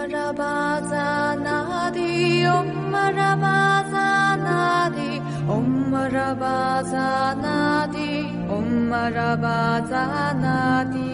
Marabazanadi, Om Marabazanadi, Om Marabazanadi, Om Marabazanadi。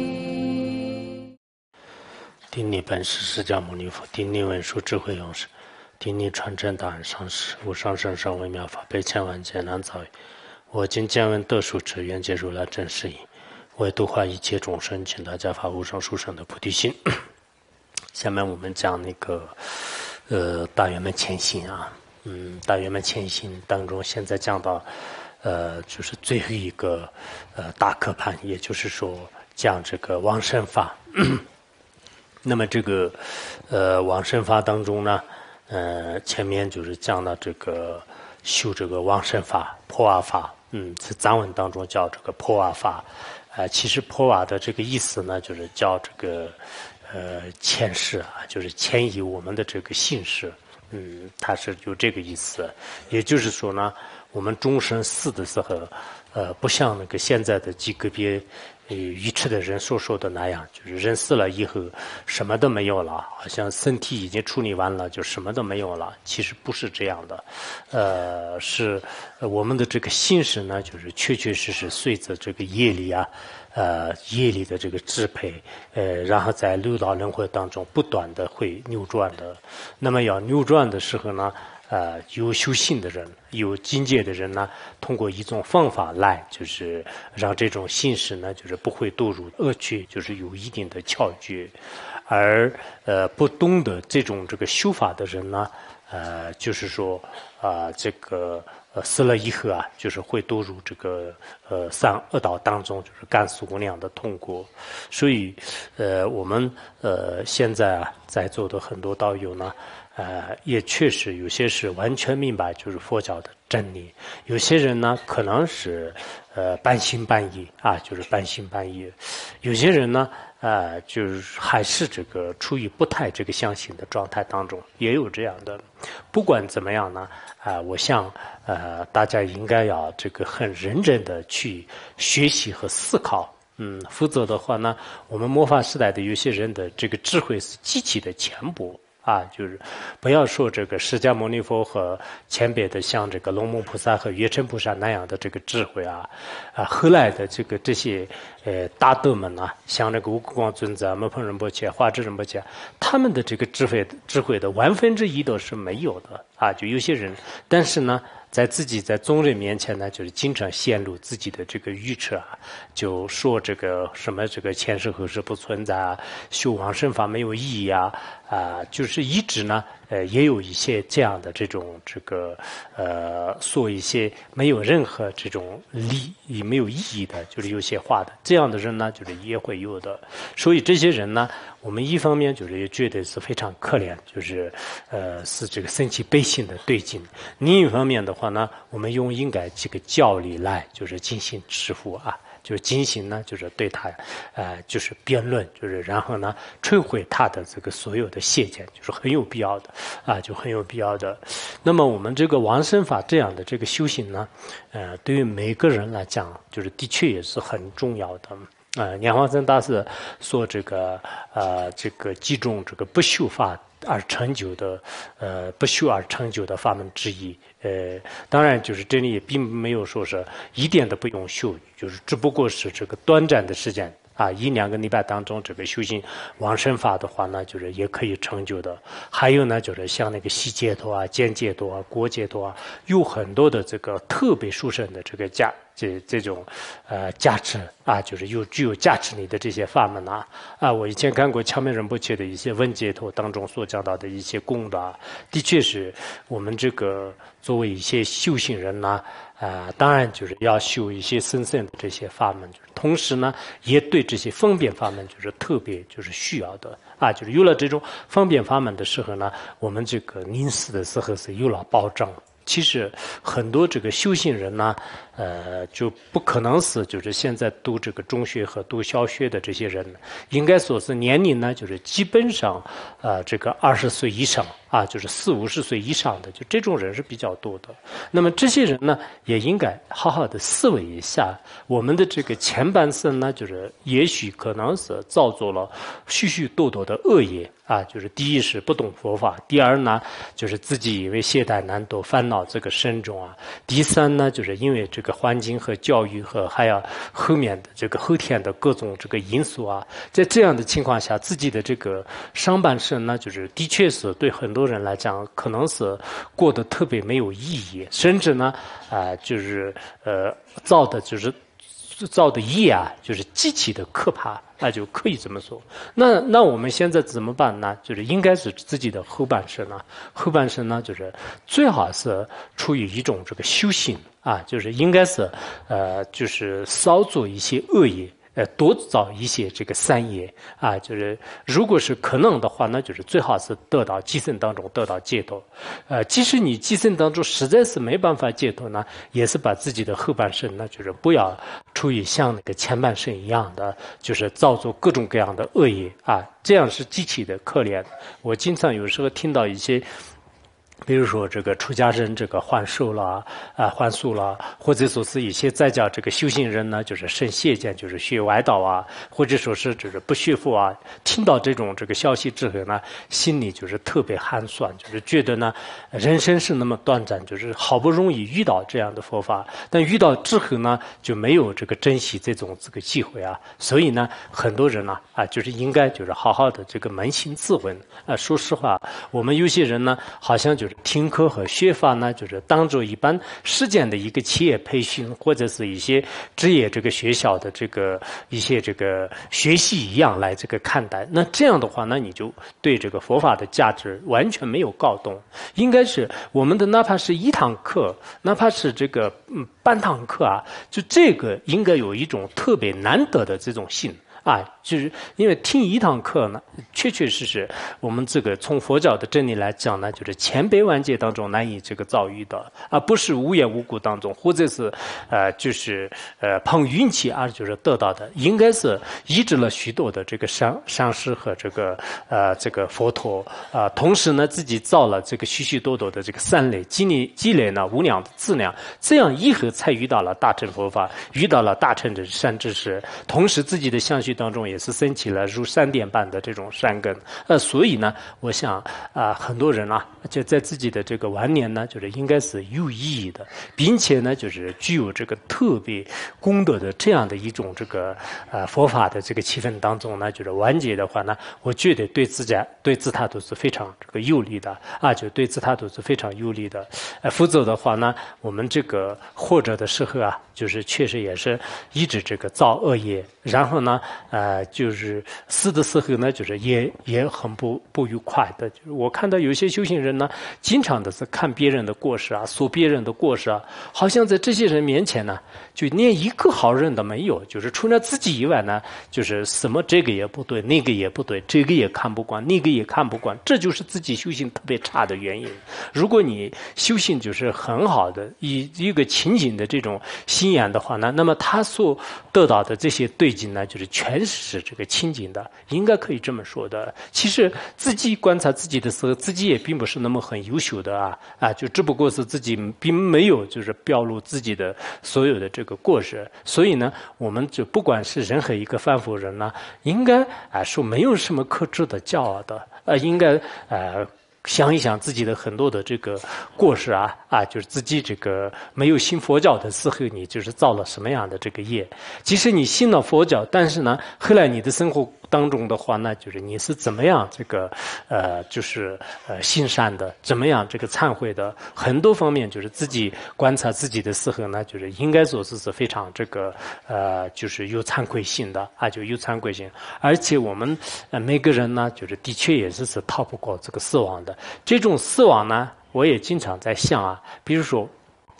顶礼本师释迦牟尼佛，顶礼文殊智慧勇士，顶礼传真大恩上师，无上甚深微妙法，被千万劫难遭遇。我今见闻得受持，愿解如来真实义，为度化一切众生，请大家发无上殊胜的菩提心。下面我们讲那个大圆满前行啊，大圆满前行当中，现在讲到就是最后一个大科盘，也就是说讲这个往生法。那么这个往生法当中呢，前面就是讲到这个修这个往生法破瓦法，在藏文当中叫这个破瓦法，其实破瓦的这个意思呢，就是叫这个迁世啊，就是迁移我们的这个姓氏，它是有这个意思。也就是说呢，我们终身死的时候，不像那个现在的极个别愚痴的人所说的那样，就是人死了以后什么都没有了，好像身体已经处理完了，就什么都没有了。其实不是这样的，是我们的这个心识呢，就是确确实实随着这个业力啊，业力的这个支配，然后在六道轮回当中不断的会扭转的。那么要扭转的时候呢，有修行的人，有境界的人呢，通过一种方法来，就是让这种心识呢，就是不会堕入恶趣，就是有一定的窍诀。而不懂得这个修法的人呢，就是说这个死了以后啊，就是会堕入这个三恶道当中，就是甘肃无量的痛苦。所以我们现在啊，在座的很多道友呢，也确实有些是完全明白就是佛教的真理，有些人呢可能是半信半疑啊，就是半信半疑，有些人呢就是还是这个处于不太这个相信的状态当中，也有这样的。不管怎么样呢，我想大家应该要这个很认真的去学习和思考。否则的话呢，我们末法时代的有些人的这个智慧是极其的浅薄啊，就是不要说这个释迦牟尼佛和前边的像这个龙母菩萨和月尘菩萨那样的这个智慧啊，后来的这些大德们啊，像这个悟空光尊者、摩诃仁波切、华智仁波切，他们的这个智慧的1/1都是没有的啊，就有些人，但是呢，在自己在众人面前呢，就是经常陷入自己的这个愚痴啊，就说这个什么这个前世后世不存在啊，修往生法没有意义啊，就是一直呢，也有一些这样的这种这个说一些没有任何这种没有意义的，就是有些话的，这样的人呢，就是也会有的。所以这些人呢，我们一方面就是也觉得是非常可怜，就是是这个生起悲心的对境；另一方面的话呢，我们应该这个教理来就是进行持护啊。就是进行呢，就是对他，就是辩论，就是然后呢，摧毁他的这个所有的邪见，就是很有必要的啊，就很有必要的。那么我们这个往生法这样的这个修行呢，对于每个人来讲，就是的确也是很重要的。莲花生大师说这个几种这个不修法而成就的不修而成就的法门之一。当然就是这里也并没有说是一点都不用修，就是只不过是这个短暂的时间啊，1-2个礼拜当中这个修行往生法的话呢，就是也可以成就的。还有呢，就是像那个细解脱啊、间解脱啊、果解脱啊，有很多的这个特别殊胜的这个这种加持啊，就是具有加持力的这些法门啊，我以前看过乔面仁波切的一些文解脱当中所讲到的一些功德，的确是我们这个作为一些修行人呢，当然就是要修一些深的这些法门，就是同时呢，也对这些方便法门就是特别就是需要的啊，就是有了这种方便法门的时候呢，我们这个临死的时候是有了保障。其实很多这个修行人呢，就不可能是就是现在读这个中学和读小学的这些人，应该说是年龄呢，就是基本上这个20岁以上啊，就是40-50岁以上的，就这种人是比较多的。那么这些人呢，也应该好好的思维一下，我们的这个前半生呢，就是也许可能是造作了许许多多的恶业啊，就是第一是不懂佛法，第二呢就是自己以为懈怠难度烦恼这个深重啊，第三呢就是因为这个环境和教育和还有后面的这个后天的各种这个因素啊，在这样的情况下，自己的这个上半生呢，就是的确是对很多人来讲，可能是过得特别没有意义，甚至呢就是造的业啊，就是极其的可怕，那就可以这么说。那我们现在怎么办呢？就是应该是自己的后半生啊，后半生呢，就是最好是处于一种这个修行啊，就是应该是就是少做一些恶业。多造一些这个善业啊，就是如果是可能的话，那就是最好是得到今生当中得到解脱。即使你今生当中实在是没办法解脱呢，也是把自己的后半生呢，就是不要处于像那个前半生一样的，就是造作各种各样的恶业啊，这样是极其的可怜。我经常有时候听到一些。比如说这个出家人这个还寿了还俗了，或者说是一些在家这个修行人呢，就是生邪见，就是学歪道啊，或者说是就是不学佛啊，听到这种这个消息之后呢，心里就是特别寒酸，就是觉得呢，人生是那么短暂，就是好不容易遇到这样的佛法，但遇到之后呢，就没有这个珍惜这个机会啊，所以呢，很多人呢就是应该就是好好的这个扪心自问啊。说实话，我们有些人呢，好像就是听课和学法呢，就是当做一般实践的一个企业培训或者是一些职业这个学校的这个一些这个学习一样来这个看待。那这样的话呢，你就对这个佛法的价值完全没有搞懂。应该是我们的哪怕是一堂课，哪怕是这个半堂课啊，就这个应该有一种特别难得的这种心。就是因为听一堂课呢，确确实实，我们这个从佛教的真理来讲呢，就是千百万劫当中难以这个遭遇的，而不是无缘无故当中，或者是就是碰运气而就是得到的，应该是依止了许多的这个上师和这个佛陀同时呢，自己造了这个许许多多的这个善类，积累呢无量的资粮，这样以后才遇到了大乘佛法，遇到了大乘的善知识，同时自己的相续当中也是升起了如闪电般的这种善根，所以呢，我想很多人就在自己的这个晚年呢，就是应该是有意义的，并且呢，就是具有这个特别功德的这样的一种这个佛法的这个气氛当中呢，就是完结的话呢，我觉得对自他都是非常这个有利的就对自他都是非常有利的，否则的话呢，我们这个活着的时候就是确实也是一直这个造恶业，然后呢，就是死的时候呢，就是也很不愉快的。就是我看到有些修行人呢，经常的是看别人的过失说别人的过失好像在这些人面前呢，就连一个好人都没有，就是除了自己以外呢，就是什么这个也不对，那个也不对，这个也看不惯，那个也看不惯，这就是自己修行特别差的原因。如果你修行就是很好的一个清净的这种心眼的话呢，那么他所得到的这些对境呢，就是全是这个清净的，应该可以这么说的。其实自己观察自己的时候，自己也并不是那么很优秀的就只不过是自己并没有就是表露自己的所有的这个过失。所以呢，我们就不管是任何一个凡夫人呢，应该说没有什么可值得骄傲的，应该想一想自己的很多的这个过失就是自己这个没有信佛教的时候，你就是造了什么样的这个业。即使你信了佛教，但是呢，后来你的生活当中的话呢，就是你是怎么样这个就是行善的，怎么样这个忏悔的，很多方面就是自己观察自己的时候呢，就是应该说是非常这个就是有惭愧心的就有惭愧心。而且我们每个人呢，就是的确也是逃不过这个死亡的。这种死亡呢，我也经常在想比如说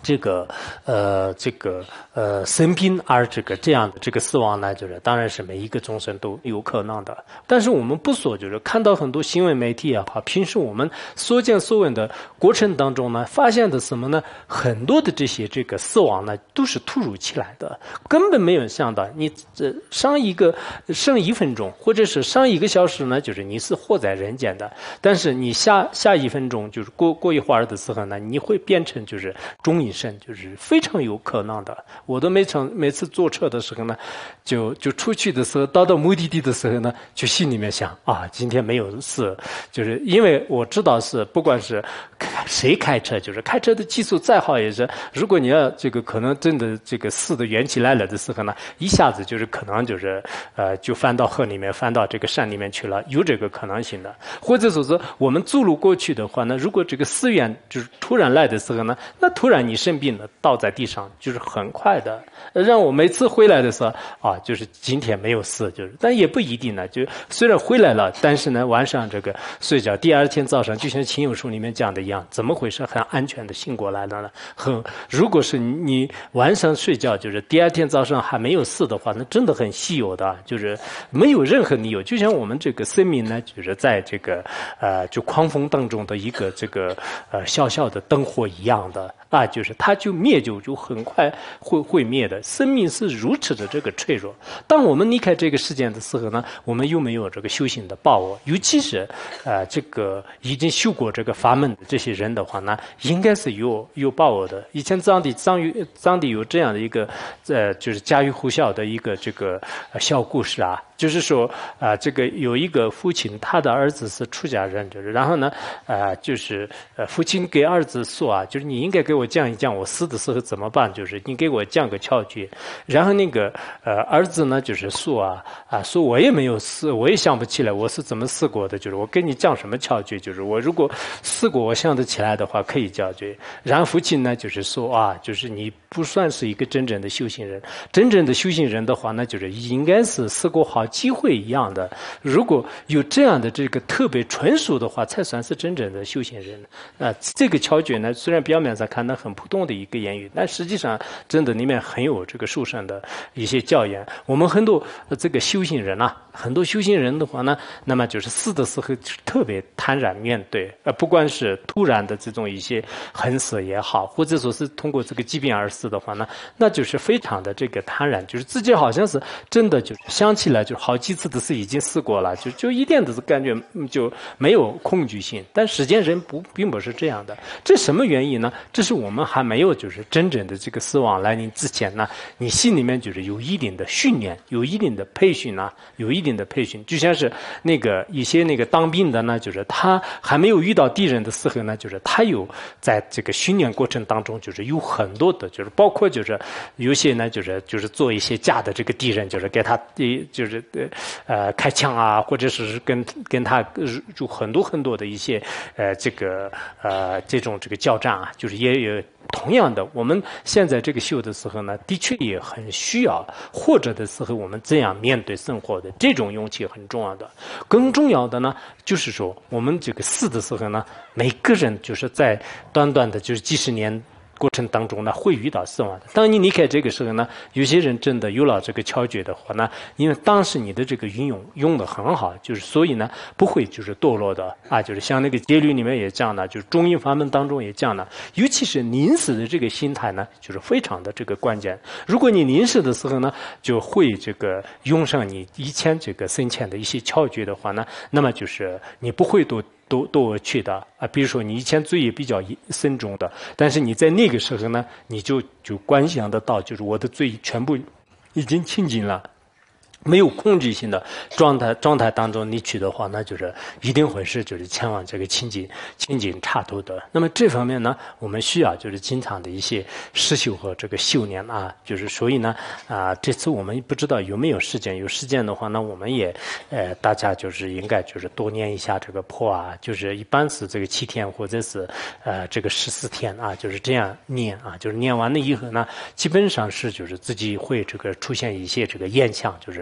生病而这样的这个死亡呢，就是当然是每一个众生都有可能的。但是我们不说，就是看到很多新闻媒体也好，平时我们所见所闻的过程当中呢，发现的什么呢？很多的这个死亡呢，都是突如其来的，根本没有想到你上1分钟，或者是上1个小时呢，就是你是活在人间的，但是你下1分钟，就是过一会儿的时候呢，你会变成就是中阴身，就是非常有可能的。我都每次坐车的时候呢，就出去的时候，到目的地的时候呢，就心里面想啊，今天没有事，就是因为我知道是不管是谁开车，就是开车的技术再好也是，如果你要可能真的事的缘起来了的时候呢，一下子就是可能就是就翻到河里面，翻到山里面去了，有这个可能性的。或者说是我们走路过去的话呢，如果思源就是突然来的时候呢，那突然你生病了，倒在地上，就是很快的。让我每次回来的时候啊，就是今天没有事，但也不一定呢。就虽然回来了，但是呢，晚上睡觉，第二天早上就像亲友书里面讲的一样，怎么回事？很安全的醒过来了呢？如果是你晚上睡觉，就是第二天早上还没有事的话，那真的很稀有的，就是没有任何理由。就像我们生命呢，就是在就狂风当中的一个小小的灯火一样的啊，就是它就灭就很快会灭的。生命是如此的脆弱。当我们离开这个世界的时候呢，我们又没有修行的把握，尤其是已经修过法门的这些人的话呢，应该是有把握的。以前藏地有这样的一个就是家喻户晓的一个小故事啊。就是说有一个父亲，他的儿子是出家人，然后呢就是父亲给儿子说啊，就是你应该给我讲一讲我死的时候怎么办，就是你给我讲个窍诀。然后儿子呢就是说说我也没有死，我也想不起来我是怎么死过的，就是我跟你讲什么窍诀，就是我如果死过我想得起来的话可以教诀。然后父亲呢就是说就是你不算是一个真正的修行人，真正的修行人的话呢，就是应该是死过好机会一样的，如果有这样的特别纯熟的话，才算是真正的修行人。这个窍诀呢，虽然表面上看到很普通的一个言语，但实际上真的里面很有殊胜的一些教言。我们很多修行人啊，很多修行人的话呢，那么就是死的时候特别坦然面对，不管是突然的这种一些横死也好，或者说是通过疾病而死的话呢，那就是非常的坦然，就是自己好像是真的就是想起来就好几次的事已经死过了，就一点的感觉就没有恐惧性。但世间人并不是这样的，这什么原因呢？这是我们还没有真正的死亡来临之前呢，你心里面有一定的训练，有一定的培训啊，有一定的培训。就像是一些当兵的呢，就是他还没有遇到敌人的时候呢，就是他有在训练过程当中，有很多的，包括有些呢，就是做一些假的敌人，给他开枪啊，或者是跟他就很多的一些这种交战啊，也有。同样的，我们现在修的时候呢，的确也很需要，或者的时候我们这样面对生活的这种勇气很重要的。更重要的呢，就是说我们死的时候呢，每个人在短短的几十年过程当中呢，会遇到死亡的。当你离开这个时候呢，有些人真的有了窍诀的话呢，因为当时你的运用的很好，所以呢不会堕落的啊，像戒律里面也讲的，中阴法门当中也讲的，尤其是临死的心态呢，非常的关键。如果你临死的时候呢，就会用上你以前生前的一些窍诀的话呢，那么你不会堕去的啊，比如说你以前罪业比较深重的，但是你在那个时候呢，你就观想得到，我的罪全部已经清净了。没有控制性的状态当中，你去的话，那一定会是前往清净刹土的。那么这方面呢，我们需要经常的一些实修和修炼啊，所以呢这次我们不知道有没有时间，有时间的话呢，我们也大家应该多念一下破啊，一般是7天或者是14天啊，这样念啊，念完了以后呢，基本上是自己会出现一些现象，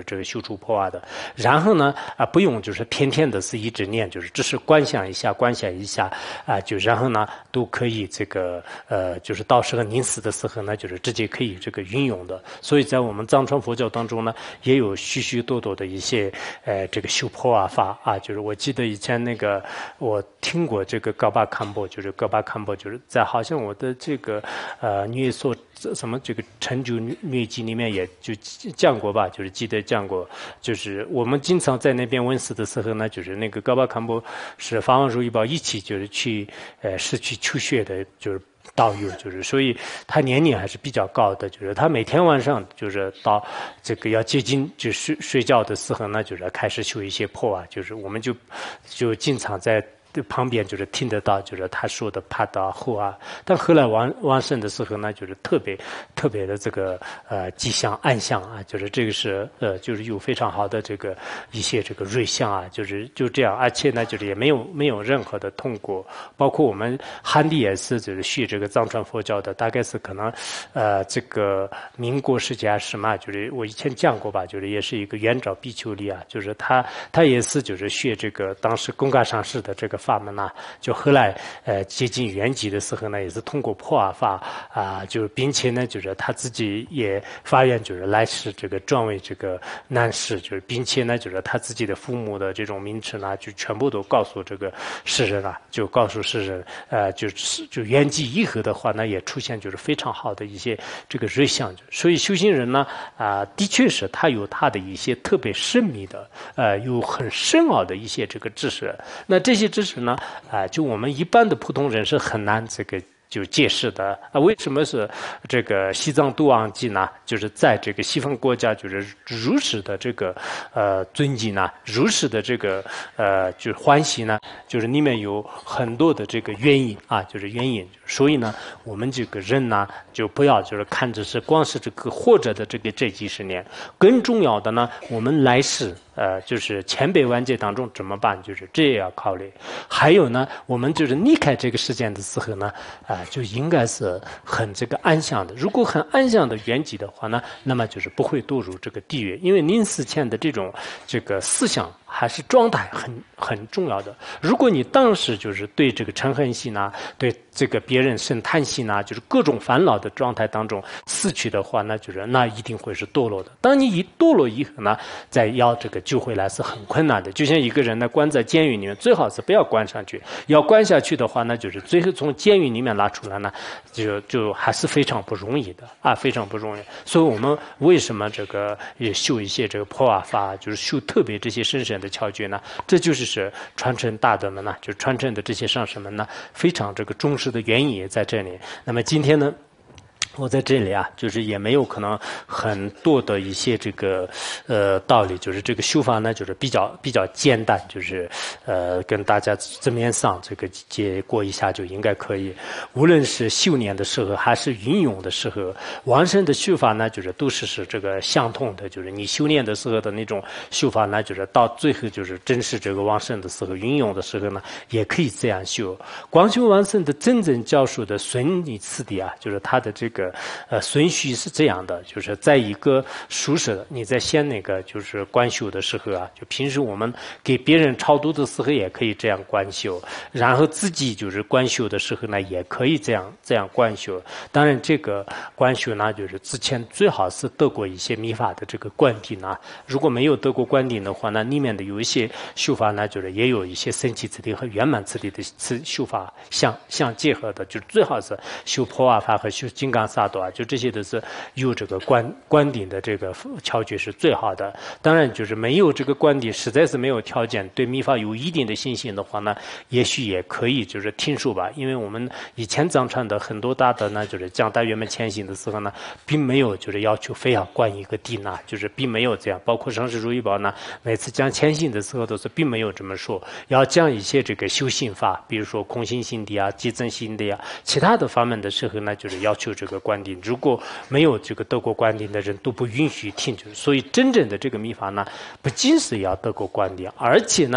这个修除破瓦的。然后呢不用就是天天的是一直念，就是只是观想一下就然后呢都可以这个就是到时候临死的时候呢，就是直接可以这个运用的。所以在我们藏传佛教当中呢，也有许许多多的一些这个修破瓦法啊，就是我记得以前那个我听过这个高巴堪波，就是在好像我的这个女所什么这个成就女集里面也就讲过吧，就是记得讲过，就是我们经常在那边问世的时候呢，就是那个高巴堪波是法王如意宝一起就是去是去求学的，就是导游，就是所以他年龄还是比较高的，就是他每天晚上就是到这个要接近就睡觉的时候呢，就是开始修一些破啊，就是我们就经常在旁边就是听得到，就是他说的帕达后啊，但后来往生的时候呢，就是特别的这个吉祥暗象啊，就是这个是就是有非常好的这个一些这个瑞相啊，就这样，而且呢就是也没有任何的痛苦，包括我们汉地也是就是学这个藏传佛教的，大概是可能这个民国时期啊什么，就是我以前讲过吧，就是也是一个元照比丘尼啊，就是他也是就是学这个当时贡嘎上师的这个法门呐，就后来接近圆寂的时候呢，也是通过破瓦法啊，就是并且呢，就是他自己也发愿，就是来世这个转为这个男士，就是并且呢，就是他自己的父母的这种名称啊，就全部都告诉这个世人啊，就告诉世人，就圆寂以后的话呢，也出现就是非常好的一些这个瑞相，所以修行人呢的确是他有他的一些特别神秘的有很深奥的一些这个知识，那这些知识呢就我们一般的普通人是很难这个就解释的啊，为什么是这个西藏度王记呢？就是在这个西方国家，就是如实的这个尊敬呢，如实的这个就是欢喜呢，就是里面有很多的这个原因啊，就是原因。所以呢，我们这个人呢，就不要就是看着是光是这个活着的这几十年，更重要的呢，我们来世就是千百万劫当中怎么办？就是这也要考虑。还有呢，我们就是离开这个世界的时候呢，就应该是很这个安详的。如果很安详的圆寂的话呢，那么就是不会堕入这个地狱。因为临死前的这个思想还是状态很重要的。如果你当时就是对这个嗔恨心啊，对这个别人生贪心啊，就是各种烦恼的状态当中死去的话，那就是那一定会是堕落的。当你一堕落以后呢，再要这个救回来是很困难的。就像一个人呢关在监狱里面，最好是不要关上去，要关下去的话呢，就是最后从监狱里面拉出来呢，就还是非常不容易的啊，非常不容易。所以我们为什么这个也修一些这个破瓦法，就是修特别这些深深的窍诀呢？这就是传承大德们呢，就传承的这些上师们呢，非常这个重视的原因也在这里。那么今天呢，我在这里啊，就是也没有可能很多的一些这个道理，就是这个修法呢，就是比较简单，就是跟大家字面上这个接过一下就应该可以。无论是修炼的时候还是运用的时候，往生的修法呢，就是都是这个相同的，就是你修炼的时候的那种修法呢，就是到最后就是真是这个往生的时候，运用的时候呢，也可以这样修。广修往生的真正教授的顺理次第啊，就是他的这个顺序是这样的，就是在一个宿舍，你在先那个就是观修的时候啊，就平时我们给别人超度的时候也可以这样观修，然后自己就是观修的时候呢，也可以这样观修。当然，这个观修呢，就是之前最好是得过一些密法的这个灌顶啊。如果没有得过灌顶的话呢，里面的有一些修法呢，就是也有一些神奇次第和圆满次第的修法相结合的，就最好是修破瓦法和修金刚萨埵啊，就这些都是有这个灌顶的这个窍诀是最好的。当然，就是没有这个灌顶，实在是没有条件，对密法有一定的信心的话呢，也许也可以就是听说吧。因为我们以前藏传的很多大德呢，就是讲大圆满前行的时候呢，并没有就是要求非要灌一个顶啊，就是并没有这样。包括上师如意宝呢，每次讲前行的时候都是并没有这么说，要讲一些这个修行法，比如说空性心地啊、激增心地啊，其他的法门的时候呢，就是要求这个灌顶。如果没有这个得过灌顶的人，都不允许听。所以真正的这个密法呢，不仅是要得过灌顶，而且呢，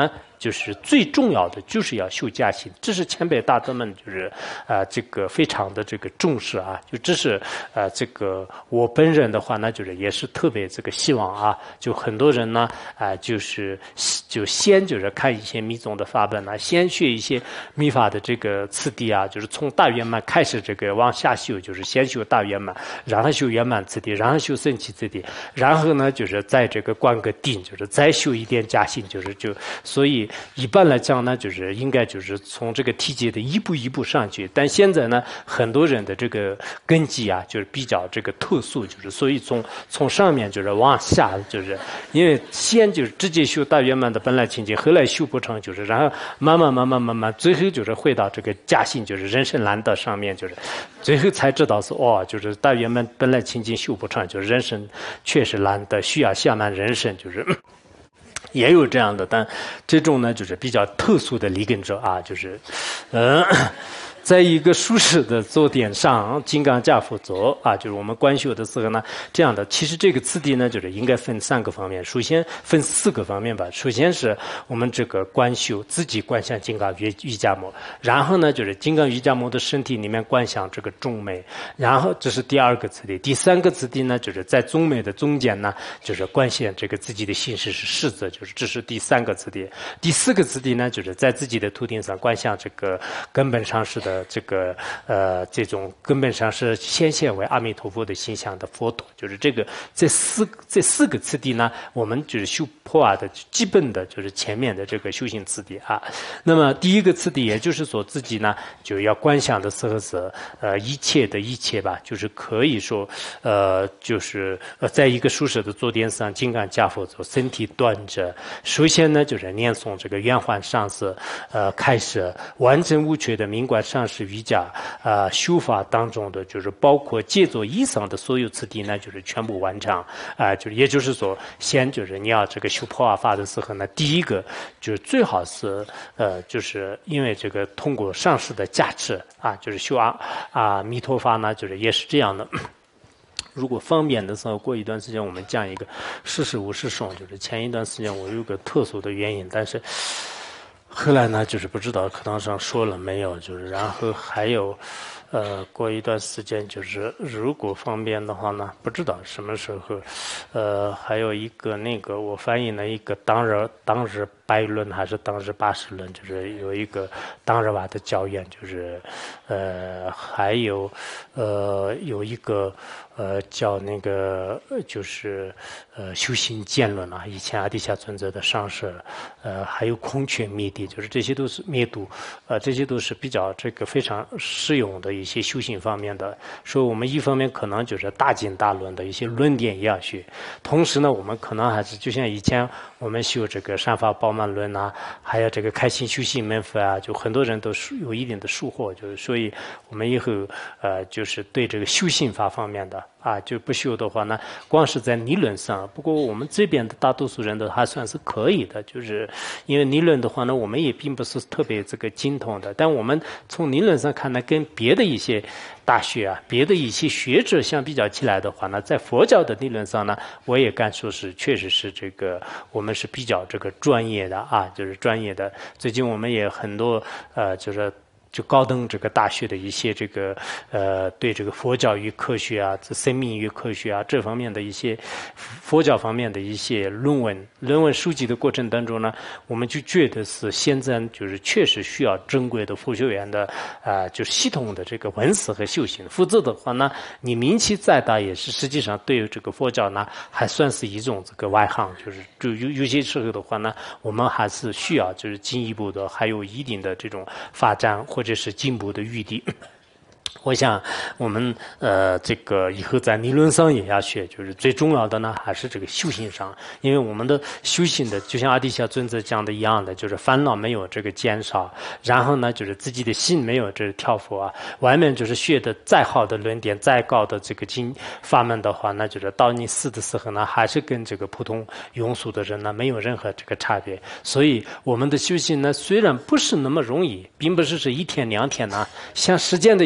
就是最重要的就是要修家心，这是前辈大德们就是这个非常的这个重视啊，就这是这个我本人的话呢，就是也是特别这个希望啊，就很多人呢就是先就是看一些密宗的法本啊，先学一些密法的这个次第啊，就是从大圆满开始这个往下修，就是先修大圆满，然后修圆满次第，然后修圣起次第，然后呢就是在这个观个定，就是再修一点加行，所以一般来讲呢，就是应该就是从这个体阶的一步一步上去。但现在呢，很多人的这个根基啊，就是比较这个特殊，就是所以从上面就是往下，就是因为先就是直接修大圆满的本来清净，后来修不成，就是然后慢慢，最后就是回到这个加行，就是人生难得上面，就是最后才知道是就是大圆满本来清净修不成，就是人生确实难得，需要下满人生，就是也有这样的，但这种呢就是比较特殊的立根者啊，就是在一个舒适的坐垫上，金刚跏趺坐啊，就是我们观修的时候呢，这样的。其实这个次第呢，就是应该分3个方面，首先分4个方面吧。首先是我们这个观修自己观想金刚瑜伽摩，然后呢就是金刚瑜伽摩的身体里面观想这个中美，然后这是第2个次第。第3个次第呢，就是在中美的中间呢，就是观想这个自己的心识是世子，就是这是第3个次第。第4个次第呢，就是在自己的头顶上观想这个根本上是的。这个这种根本上是显现为阿弥陀佛的形象的佛陀，就是这四个次第呢，我们就是修破瓦的基本的就是前面的这个修行次第啊。那么第1个次第，也就是说自己呢就要观想的时候是一切的一切吧，就是可以说就是在一个舒适的坐垫上，金刚跏趺坐，身体端着。首先呢就是念诵这个圆环上师开始完整无缺的明观上师瑜伽修法当中的，就是包括借座以上的所有次第呢，就是全部完成就是也就是说，先就是你要这个修破瓦法的时候呢，第1个就是最好是就是因为这个通过上师的加持啊，就是修弥陀法呢，就是也是这样的。如果方便的时候，过一段时间我们讲一个世事无事颂，就是前一段时间我有个特殊的原因，但是后来呢，就是不知道课堂上说了没有，就是然后还有，过一段时间就是如果方便的话呢，不知道什么时候，还有一个那个我翻译了一个当日100论还是当日80论，就是有一个当日瓦的教员，就是还有有一个叫那个就是修行见论啊，以前阿底峡尊者的上师，还有空缺灭地，就是这些都是灭度，这些都是比较这个非常适用的一些修行方面的。所以我们一方面可能就是大经大论的一些论点也要学，同时呢，我们可能还是就像以前我们修这个善法宝满论啊，还有这个开心修行门佛啊，就很多人都有一定的收获，就是所以我们以后就是对这个修行法方面的就不修的话呢，光是在理论上，不过我们这边的大多数人都还算是可以的，就是因为理论的话呢，我们也并不是特别这个精通的，但我们从理论上看呢，跟别的一些大学别的一些学者相比较起来的话呢，在佛教的理论上呢，我也敢说是确实是这个我们是比较这个专业的就是专业的。最近我们也很多就高等这个大学的一些这个对这个佛教与科学生命与科学这方面的一些佛教方面的一些论文书籍的过程当中呢，我们就觉得是现在就是确实需要正规的佛学院的就是系统的这个文思和修行，否则的话呢，你名气再大也是实际上对于这个佛教呢还算是一种这个外行，就有些时候的话呢，我们还是需要就是进一步的还有一定的这种发展或者是进步的余地。我想我们这个以后在理论上也要学，就是最重要的呢还是这个修行上，因为我们的修行的就像阿底峡尊者讲的一样的，就是烦恼没有这个减少，然后呢就是自己的心没有这个跳佛外面就是学的再好的论点再高的这个经法门的话，那就是到你死的时候呢，还是跟这个普通庸俗的人呢没有任何这个差别。所以我们的修行呢虽然不是那么容易，并不是1天2天像时间的一个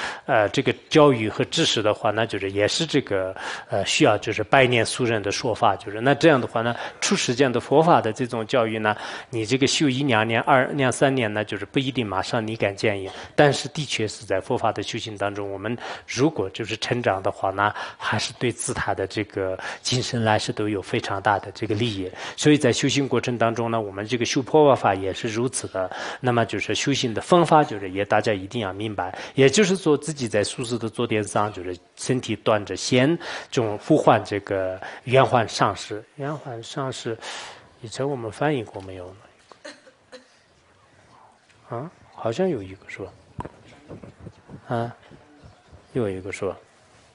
这个教育和知识的话，那就是也是这个需要就是百年俗人的说法，就是那这样的话呢，出实践的佛法的这种教育呢，你这个修1、2年、2、3年呢，就是不一定马上立竿见影，但是的确是在佛法的修行当中，我们如果就是成长的话呢，还是对自他的这个今生来世都有非常大的这个利益。所以在修行过程当中呢，我们这个修破法也是如此的。那么就是修行的方法，就是也大家一定要明白，也就是说自己在素食的坐垫上，就是身体端着先这种呼唤这个圆环上师。圆环上师以前我们翻译过没有呢？啊，好像有一个是吧？啊，又有一个是吧？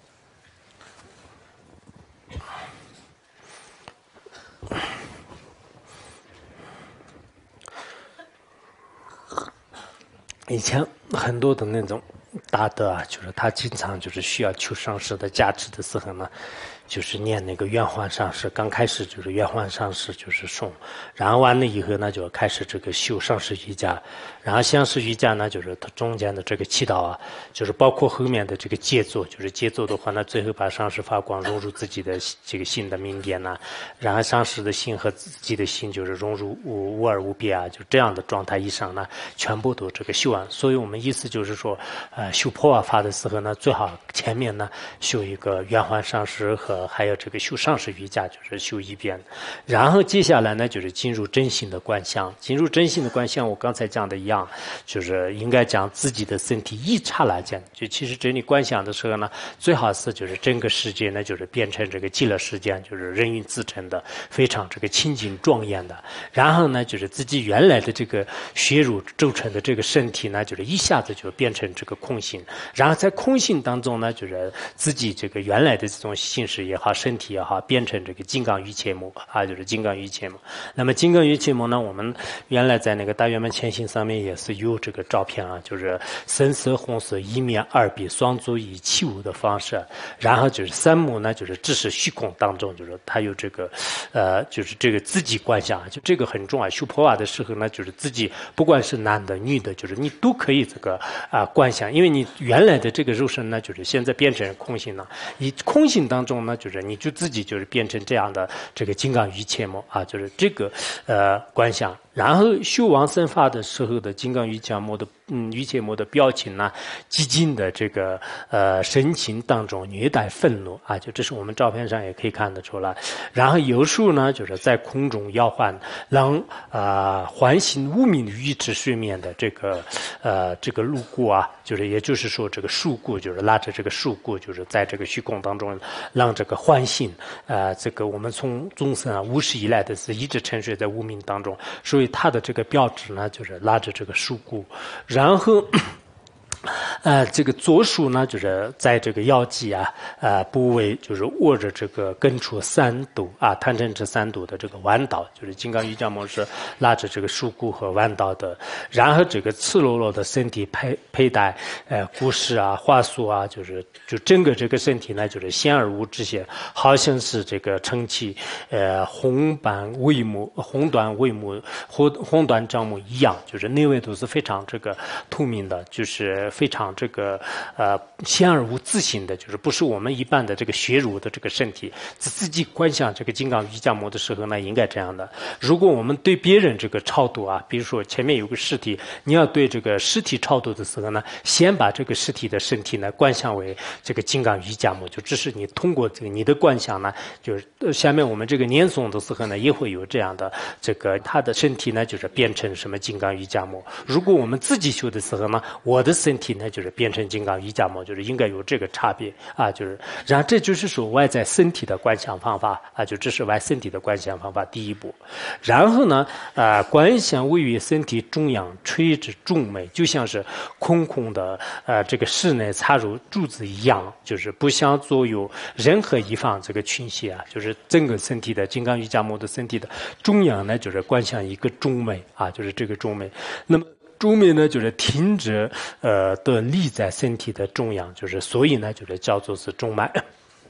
以前很多的那种大德啊，就是他经常就是需要求上师的加持的时候呢，就是念那个圆环上师。刚开始就是圆环上师就是诵，然后完了以后呢，就开始这个修上师瑜伽，然后上师瑜伽呢，就是它中间的这个祈祷啊，就是包括后面的这个接奏，就是接奏的话呢，最后把上师发光融入自己的这个心的明点呐，然后上师的心和自己的心就是融入无二无别啊，就这样的状态以上呢，全部都这个修完。所以我们意思就是说，修破法的时候呢，最好前面呢修一个圆环上师和还有这个修上师瑜伽，就是修一遍，然后接下来呢就是进入真心的观想。进入真心的观想，我刚才讲的一样，就是应该将自己的身体一刹那间，就其实这里观想的时候呢，最好是就是整个世界呢就是变成这个极乐世界，就是人云自成的，非常这个清净庄严的。然后呢，就是自己原来的这个血肉构成的这个身体呢，就是一下子就变成这个空性。然后在空性当中呢，就是自己这个原来的这种性识也好，身体也好，变成这个金刚瑜伽母啊，就是金刚瑜伽母。那么金刚瑜伽母呢，我们原来在那个大圆满前行上面也是有这个照片啊，就是深色红色一面二臂双足以起舞的方式。然后就是三目呢，就是只是虚空当中，就是它有这个就是这个自己观想，就这个很重要。修破瓦的时候呢，就是自己不管是男的女的，就是你都可以这个观想，因为你原来的这个肉身呢，就是现在变成空性了。以空性当中呢，就是你就自己就是变成这样的这个金刚瑜伽母啊，就是这个观想。然后修往生法的时候的金刚瑜伽母的瑜伽母的表情呢，激进的这个神情当中略带愤怒啊，就这是我们照片上也可以看得出来。然后有时候呢，就是在空中摇晃，让唤醒无名鱼池水面的这个路过啊，就是也就是说这个树骨就是拉着这个树骨，就是在这个虚空当中让这个唤醒这个我们从众生啊无始以来的是一直沉睡在无明当中，所以它的这个标志呢，就是拉着这个树骨，然后这个左手呢，就是在这个腰际部位，就是握着这个根处三度贪嗔痴三度的这个弯刀，就是金刚瑜伽母是拉着这个树骨和弯刀的。然后这个赤裸裸的身体佩戴骨饰花束就整个这个身体呢，就是显而无之些，好像是这个撑起红短帷幕、红短帐幕一样，就是内外都是非常这个透明的，就是非常这个显而无自性的，就是不是我们一般的这个血肉的这个身体。自己观想这个金刚瑜伽母的时候呢，应该这样的。如果我们对别人这个超度比如说前面有个尸体，你要对这个尸体超度的时候呢，先把这个尸体的身体呢观想为这个金刚瑜伽母，就这是你通过这个你的观想呢，就是下面我们这个念诵的时候呢，也会有这样的这个他的身体呢，就是变成什么金刚瑜伽母。如果我们自己修的时候呢，我的身体呢就是变成金刚瑜伽母，就是应该有这个差别就是然后这就是说外在身体的观想方法就这是外身体的观想方法第一步。然后呢观想位于身体中央垂直中美，就像是空空的这个室内插入柱子一样，就是不向左右任何一方这个倾斜就是整个身体的金刚瑜伽母的身体的中央呢，就是观想一个中美就是这个中美。那么中美呢，就是挺直的立在身体的中央，就是所以呢，就是叫做是中脉。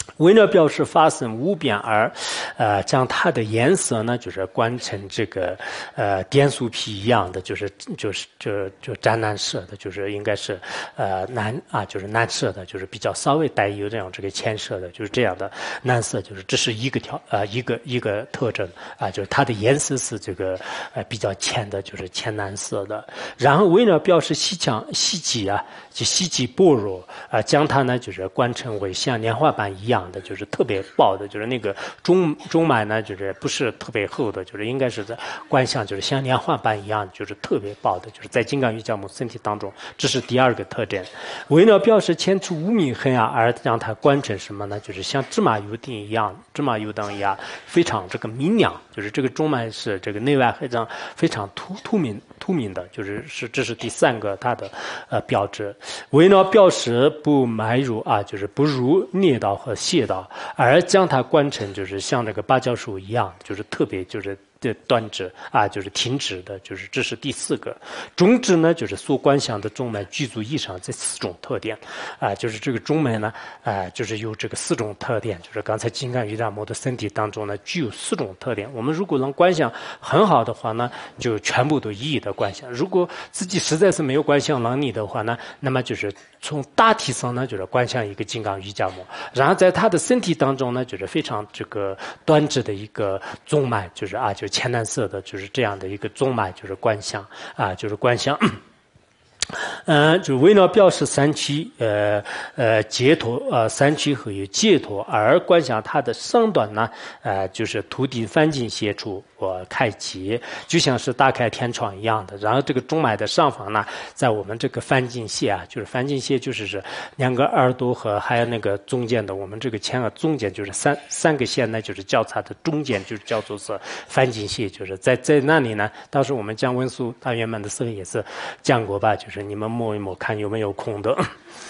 为了表示发生无边而，将它的颜色呢，就是观成这个碘素皮一样的，就是湛蓝色的，就是应该是就是蓝色的，就是比较稍微带有这样这个浅色的，就是这样的蓝色，就是这是一个特征啊，就是它的颜色是这个比较浅的，就是浅蓝色的。然后为了表示细极啊，就细极薄弱啊，将它呢就是观成为像莲花瓣一样的，就是特别薄的，就是那个中脉呢，就是不是特别厚的，就是应该是在观想，就是像莲花瓣一样，就是特别薄的，就是在金刚瑜伽母身体当中，这是第二个特征。为了表示前出无明黑暗，而让它观成什么呢？就是像芝麻油灯一样，非常这个明亮，就是这个中脉是这个内外合掌非常突明的，这是第三个它的标志。为了表示不埋入啊，就是不入孽道和邪道，而将它观成就是像这个芭蕉树一样，就是特别就是端直啊，就是挺直的，就是这是第四个。中指呢，就是所观想的中脉具足以上这四种特点啊，就是这个中脉呢，就是有这个四种特点，就是刚才金刚瑜伽摩的身体当中呢，具有四种特点。我们如果能观想很好的话呢，就全部都一一的观想；如果自己实在是没有观想能力的话呢，那么就是从大体上呢，就是观想一个金刚瑜伽摩，然后在他的身体当中呢，就是非常这个端直的一个中脉，就是浅蓝色的，就是这样的一个中脉，就是观想啊，就是观想。就为了表示三区解脱三区合一解脱，而观想它的上端呢，就是土地翻进斜处开启，就像是打开天窗一样的。然后这个中脉的上方呢，在我们这个翻进穴啊，就是翻进穴就是两个耳朵和还有那个中间的我们这个前额中间就是三个线呢，就是交叉的中间就是叫做是翻进穴，就是在那里呢，当时我们讲文殊大圆满的时候也是讲过吧，就是你们摸一摸看有没有空的。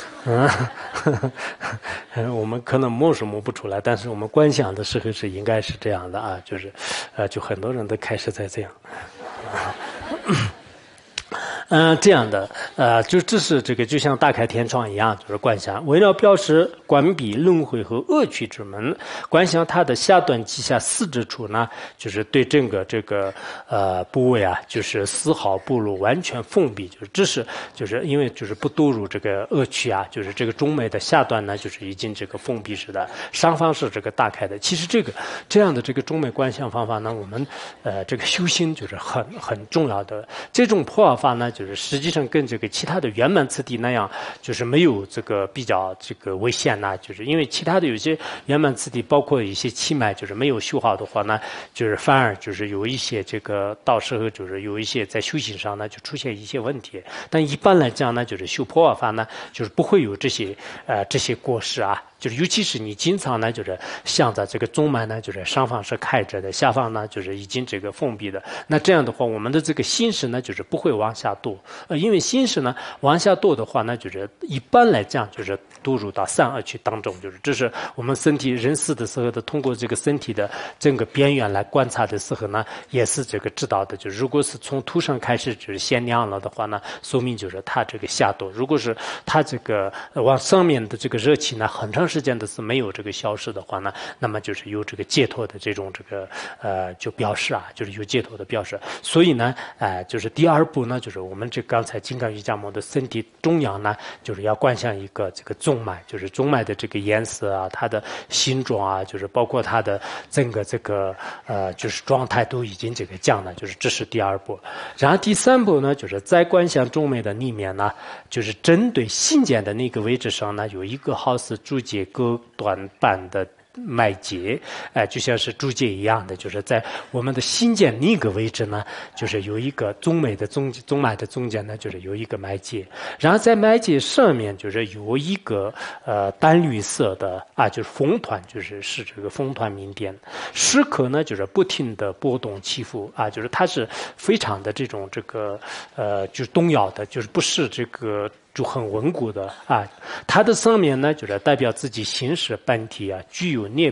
我们可能摸是摸不出来，但是我们观想的时候是应该是这样的啊，就是就很多人都开始在这样。这样的就这是这个就像打开天窗一样，就是观想。为了表示关闭轮回和恶趣之门，观想它的下端及下四之处呢，就是对整个这个部位啊，就是丝毫不入，完全封闭，就是因为就是不堕入这个恶趣啊，就是这个中脉的下端呢，就是已经这个封闭式的，上方是这个打开的。其实这样的这个中脉观想方法呢，我们这个修心就是很重要的这种破法呢。就是实际上跟这个其他的圆满次第那样，就是没有这个比较这个危险呐，就是因为其他的有些圆满次第，包括一些气脉，就是没有修好的话呢，就是反而就是有一些这个到时候就是有一些在修行上呢就出现一些问题。但一般来讲呢，就是修破法呢，就是不会有这些过失啊。就是尤其是你经常呢，就是向着这个中脉呢，就是上方是开着的，下方呢就是已经这个封闭的。那这样的话，我们的这个心识呢，就是不会往下堕。因为心识呢往下堕的话呢，就是一般来讲就是堕入到三恶趣当中，就是这是我们身体人死的时候的，通过这个身体的整个边缘来观察的时候呢，也是这个知道的。就是如果是从土上开始就是先亮了的话呢，说明就是它这个下堕；如果是它这个往上面的这个热气呢，很长时间的是没有这个消失的话呢，那么就是有这个解脱的这种这个就标示啊，就是有解脱的标示。所以呢，就是第二步呢，就是我们这刚才金刚瑜伽摩的身体中央呢，就是要观想一个这个中脉，就是中脉的这个颜色啊，它的形状啊，就是包括它的整个这个就是状态都已经这个降了，就是这是第二步。然后第三步呢，就是在观想中脉的里面呢，就是针对心间的那个位置上呢，有一个好似竹节割断般的脉结，就像是竹节一样的，就是在我们的心间那个位置呢，就是有一个中脉的中脉的中间呢，就是有一个脉结，然后在脉结上面就是有一个淡绿色的就是风团，就是这个风团明点，时刻呢就是不停的波动起伏就是它是非常的这种这个就是动摇的，就是不是这个。就很稳固的它的上面呢，就是代表自己心识本体具有涅槃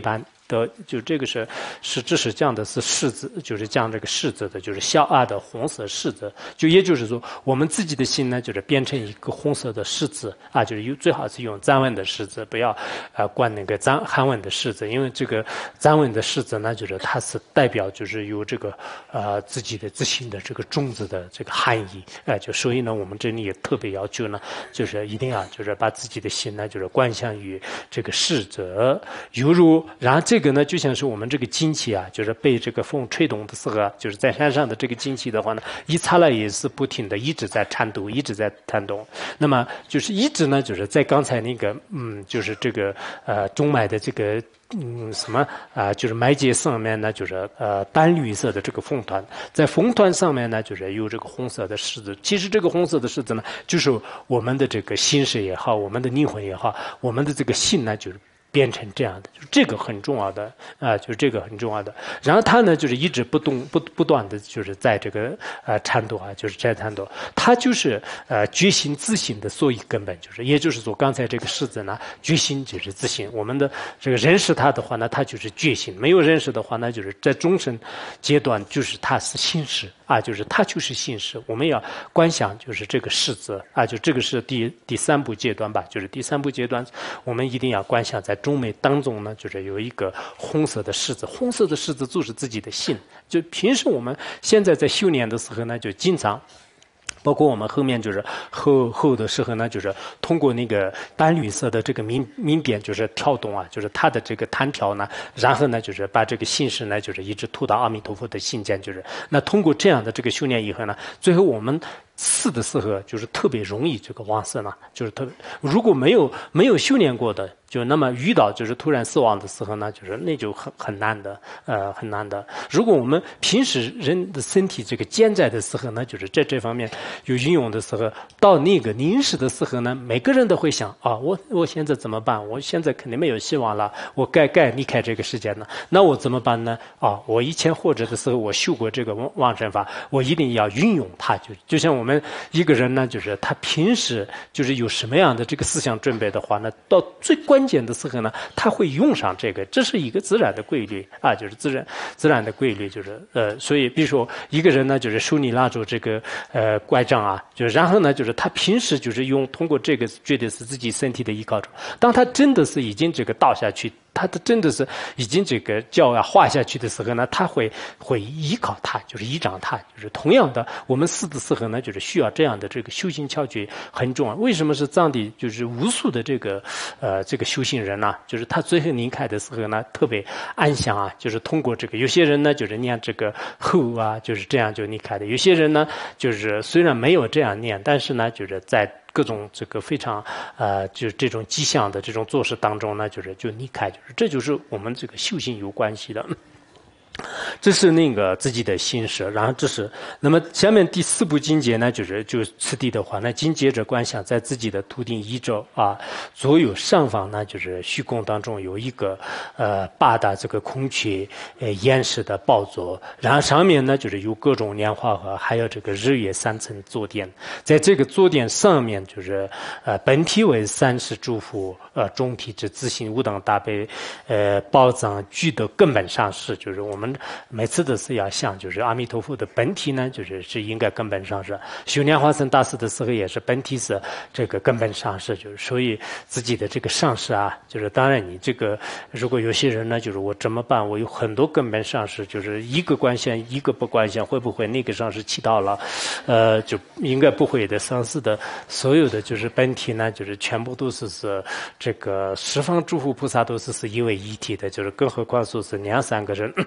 的，就这个这是这样的，是柿子，就是讲这个柿子的，就是小啊的红色柿子，就也就是说，我们自己的心呢，就是变成一个红色的柿子啊，就是最好是用藏文的柿子，不要灌那个韩文的柿子，因为这个藏文的柿子呢，就是它是代表就是有这个自己的自信的这个种子的这个含义，就所以呢，我们这里也特别要求呢，就是一定要就是把自己的心呢，就是观想于这个逝者，犹如，然后这个呢，就像是我们这个旌旗啊，就是被这个风吹动的时候啊，就是在山上的这个旌旗的话呢，一擦了也是不停的一直在颤抖，一直在颤动。那么就是一直呢，就是在刚才那个就是这个中脉的这个。什么就是麦秸上面呢，就是淡绿色的这个风团，在风团上面呢，就是有这个红色的柿子。其实这个红色的柿子呢，就是我们的这个心事也好，我们的灵魂也好，我们的这个心呢，就是变成这样的，就这个很重要的就是这个很重要的。然后它呢，就是一直不断的就是在这个颤抖啊，就是在颤抖。它就是觉醒自信的所以根本，就是也就是说，刚才这个柿子呢，觉醒就是自信。我们的这个认识它的话呢，它就是觉醒；没有认识的话呢，就是在终身阶段，就是它是心识啊，就是它就是心识。我们要观想就是这个柿子啊，就这个是第三步阶段吧，就是第三步阶段，我们一定要观想在中美当中呢，就是有一个红色的柿子，红色的柿子就是自己的心。就平时我们现在在修炼的时候呢，就经常。包括我们后面就是后的时候呢，就是通过那个淡绿色的这个明边，就是跳动啊，就是它的这个弹跳呢，然后呢，就是把这个心识呢，就是一直吐到阿弥陀佛的心间，就是那通过这样的这个修炼以后呢，最后我们死的时候就是特别容易这个往生呢，就是特别如果没有修炼过的，就那么遇到就是突然死亡的时候呢，就是那就很难的，很难的。如果我们平时人的身体这个健在的时候呢，就是在这方面有运用的时候，到那个临死的时候呢，每个人都会想啊，我现在怎么办？我现在肯定没有希望了，我该离开这个世界了。那我怎么办呢？啊，我以前活着的时候，我修过这个往生法，我一定要运用它。就像我们一个人呢，就是他平时就是有什么样的这个思想准备的话呢，到最关键的时候呢，他会用上这个，这是一个自然的规律啊，就是自然的规律，就是所以比如说一个人呢，就是手里拿着这个拐杖啊，就是然后呢，就是他平时就是通过这个觉得是自己身体的依靠者，当他真的是已经这个倒下去。他真的是已经这个脚要滑下去的时候呢，他会依靠他，就是依仗他，就是同样的，我们死的时候呢，就是需要这样的这个修行窍诀很重要。为什么是藏地就是无数的这个修行人呢？就是他最后离开的时候呢，特别安详啊，就是通过这个，有些人呢就是念这个后啊，就是这样就离开的；有些人呢就是虽然没有这样念，但是呢就是在各种这个非常就是这种迹象的这种做事当中呢，就离开，就是这就是我们这个修行有关系的。这是那个自己的心识，然后这是那么下面第四部经节呢，就是次第的话，那紧接着观想在自己的头顶一周啊，左右上方呢，就是虚空当中有一个八大这个孔雀岩石的宝座，然后上面呢就是有各种莲花和还有这个日月三层坐垫，在这个坐垫上面就是本体为30诸佛中体之自性无等大悲宝藏具的根本上是，就是我们每次都是要想，就是阿弥陀佛的本体呢，是应该根本上是修莲花生大师的时候也是本体是这个根本上是，就是所以自己的这个上师啊，就是当然你这个如果有些人呢，就是我怎么办？我有很多根本上师，就是一个观想一个不观想，会不会那个上师起到了？就应该不会的。上师的所有的就是本体呢，就是全部都是这个十方诸佛菩萨都是一位一体的，就是更何况说是2-3个人。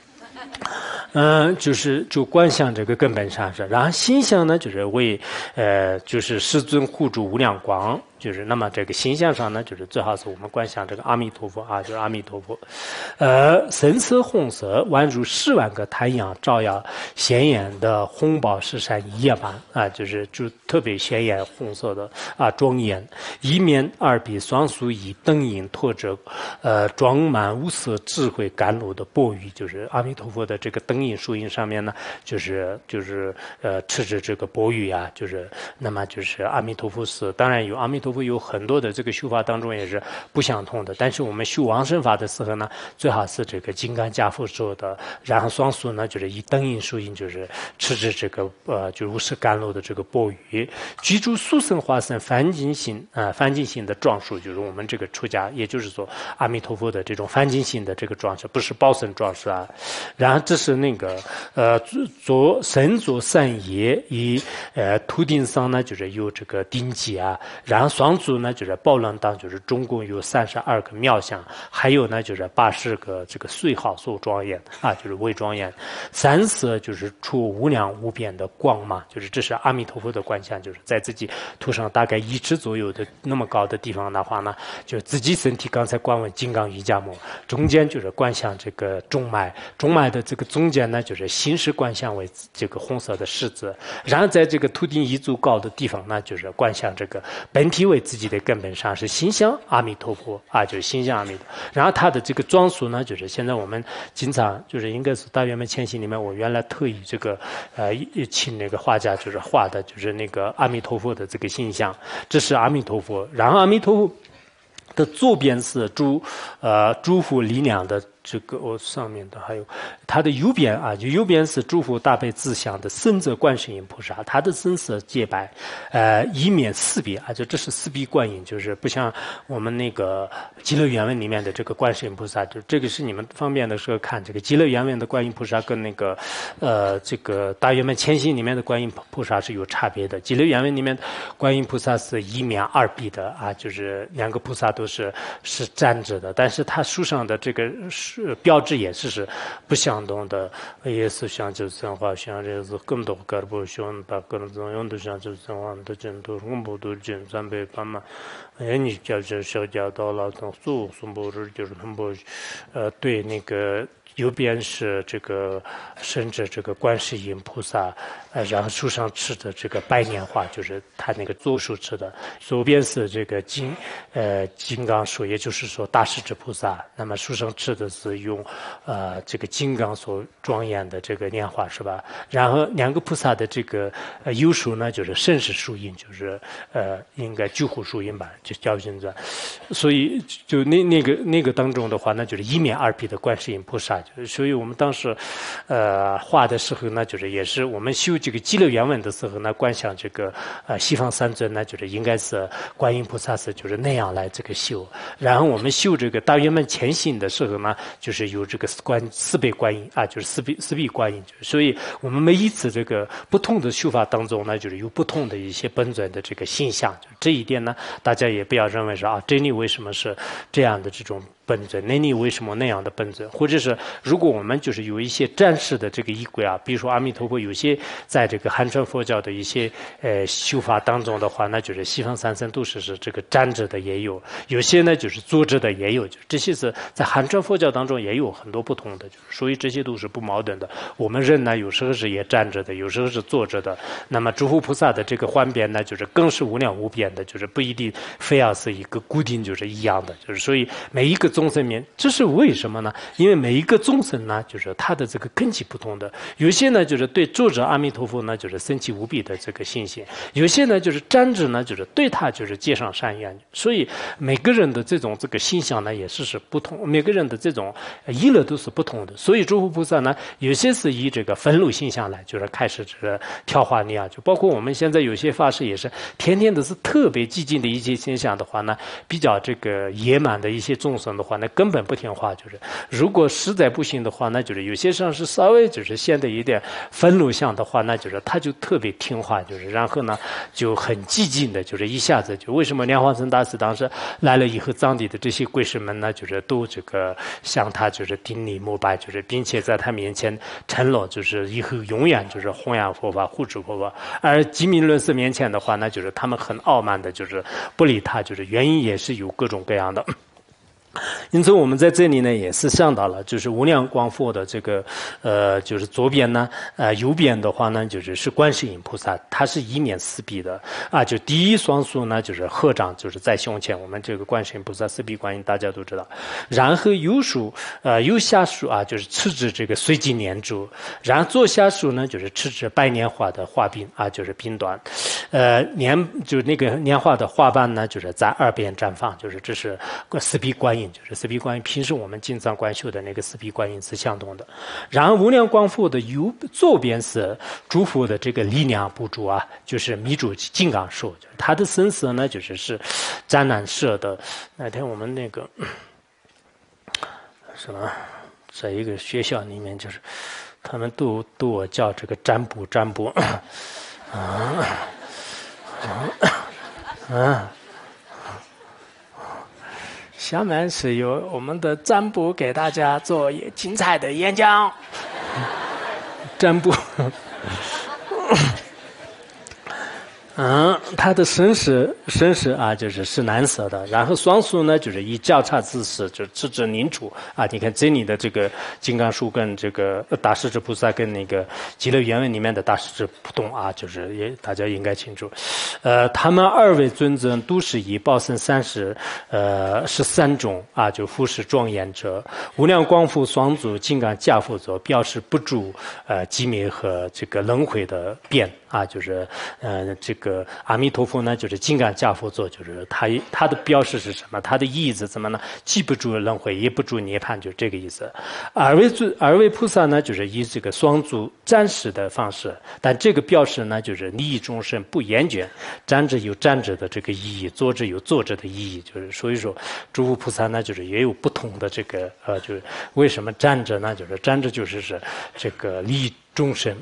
就观想这个根本上师，然后心想呢，就是为就是世尊护主无量光，就是那么这个形象上呢，就是最好是我们观想这个阿弥陀佛啊，就是阿弥陀佛，神色红色，宛如10万个太阳照耀显眼的红宝石山一样啊，就特别显眼红色的啊庄严，一面二臂双手以灯影托着装满无色智慧甘露的钵盂，就是阿弥陀佛的这个灯影树影上面呢，就是持着这个钵盂啊，就是那么就是阿弥陀佛是当然有阿弥陀陀佛有很多的这个修法当中也是不相同的，但是我们修往生法的时候呢，最好是这个金刚加佛说的，然后双数呢就是以灯印数印，就是持着这个就如是甘露的这个钵盂，居住速生化身梵净性的状数，就是我们这个出家，也就是说阿弥陀佛的这种梵净性的这个状式，不是报身状式啊。然后这是那个神作善业，以图顶上呢就是有这个顶级啊，然后双足呢就是报轮当，就是总共有32个妙相，还有呢就是80个这个岁号所庄严啊，就是为庄严。三色就是出无量无边的光嘛，就是这是阿弥陀佛的观相，就是在自己头上大概1尺左右的那么高的地方的话呢，就自己身体刚才观为金刚瑜伽摩，中间就是观想这个中脉，中脉的这个中间呢就是心识观想为这个红色的狮子，然后在这个头顶1足高的地方呢，就是观想这个本体为自己的根本上是心向阿弥陀佛啊，就是心向阿弥陀。然后它的这个装束呢，就是现在我们经常就是应该是大圆满前行里面，我原来特意这个请那个画家就是画的就是那个阿弥陀佛的这个形象，这是阿弥陀佛。然后阿弥陀佛的左边是诸佛力量的这个上面的，还有它的右边啊，就右边是诸佛大悲自相的深者观世音菩萨，它的身色洁白，以免识别啊，就这是识别观音，就是不像我们那个极乐原文里面的这个观世音菩萨，就这个是你们方便的时候看这个极乐原文的观音菩萨跟那个这个大圆满前行里面的观音菩萨是有差别的。极乐原文里面观音菩萨是一面二臂的啊，就是两个菩萨都是站着的，但是它书上的这个标志也是不相同的，也是像就生化像这是更多个不相把各种用的像就生化的真都恐怖都真300嘛，你叫这小家到了从苏松波就是很不对那个。右边是这个甚至这个观世音菩萨，然后树上吃的这个白莲花，就是他那个左手吃的。左边是这个金刚树，也就是说大势至菩萨。那么树上吃的是用这个金刚所庄严的这个莲花，是吧？然后两个菩萨的这个右手呢，就是甚是树印，就是应该救护树印吧，就叫现在。所以就那个当中的话，那就是一面二臂的观世音菩萨。所以我们当时画的时候呢，就是也是我们修这个极乐原文的时候呢，观想这个西方三尊呢，就是应该是观音菩萨是就是那样来这个修。然后我们修这个大圆满前行的时候呢，就是有这个四倍观音啊，就是四臂观音。所以我们每一次这个不同的修法当中呢，就是有不同的一些本尊的这个形象。这一点呢，大家也不要认为说啊，这里为什么是这样的这种本尊，那你为什么那样的本尊？或者是如果我们就是有一些战士的这个仪轨啊，比如说阿弥陀佛，有些在这个汉传佛教的一些修法当中的话，那就是西方三圣都是这个站着的也有，有些呢就是坐着的也有，就这些是在汉传佛教当中也有很多不同的，就是所以这些都是不矛盾的。我们人呢有时候是也站着的，有时候是坐着的。那么诸佛菩萨的这个幻变呢，就是更是无量无边的，就是不一定非要是一个固定就是一样的，就是所以每一个众生面，这是为什么呢？因为每一个众生呢，就是他的这个根基不同的，有些呢就是对作者阿弥陀佛呢，就是生起无比的这个信心；有些呢就是沾着呢，就是对他就是结上善缘。所以每个人的这种这个心想呢，也是不同，每个人的这种意乐都是不同的。所以诸佛菩萨呢，有些是以这个愤怒心想来，就是开始这个调化你啊，就包括我们现在有些法师也是天天都是特别激进的一些心想的话呢，比较这个野蛮的一些众生的话，那根本不听话。就是如果实在不行的话，那就是有些上是稍微就是现在一点愤怒相的话，那就是他就特别听话，就是然后呢就很激进的，就是一下子就为什么莲花生大师当时来了以后，藏地的这些贵士们呢，就是都这个向他就是顶礼膜拜，就是并且在他面前承诺，就是以后永远就是弘扬佛法、护持佛法。而吉米论师面前的话呢，就是他们很傲慢的，就是不理他，就是原因也是有各种各样的。因此我们在这里呢也是想到了，就是无量光佛的这个就是左边呢右边的话呢就是观世音菩萨，它是一面四臂的啊，就第一双手呢就是合掌，就是在胸前，我们这个观世音菩萨四臂观音大家都知道。然后右手右下手啊就是持着这个随机念珠，然后左下手呢就是持着白莲花的花柄啊，就是柄端。 就那个年画的花瓣呢，就是在二边绽放，就是这是四臂观音，就是四臂观音，平时我们金藏观修的那个四臂观音是相同的。然后无量光佛的左边是诸佛的这个力量不足啊，就是密住金刚手，它的身色呢，就是湛蓝色的。那天我们那个什么，在一个学校里面，就是他们都我叫这个占卜，下面是由我们的占卜给大家做精彩的演讲。占卜，它的身世啊，就是蓝色的，然后双手呢，就是以交叉姿势，就直直拧出啊。你看这里的这个金刚树跟这个大势至菩萨跟那个极乐原文里面的大势至不动啊，就是大家应该清楚。他们二位尊者都是以报身13种啊，就服饰庄严者，无量光复双足金刚驾佛者，表示不住寂灭和这个轮回的变啊，就是这个阿弥陀佛呢，就是金刚驾佛座，就是它的标识是什么？它的意义是怎么呢？既不住轮回，也不住涅槃，就这个意思。二位菩萨呢，就是以这个双足暂时的方式，但这个标识呢，就是利益众生不厌倦，站着有站着的这个意义，坐着有坐着的意义，就是所以说诸佛菩萨呢，就是也有不同的这个就是为什么站着呢？就是站着就是这个利益众生。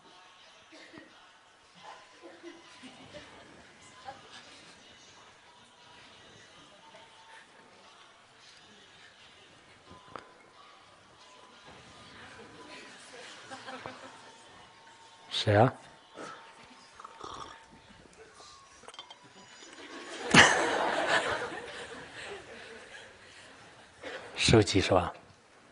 谁啊？手机是吧？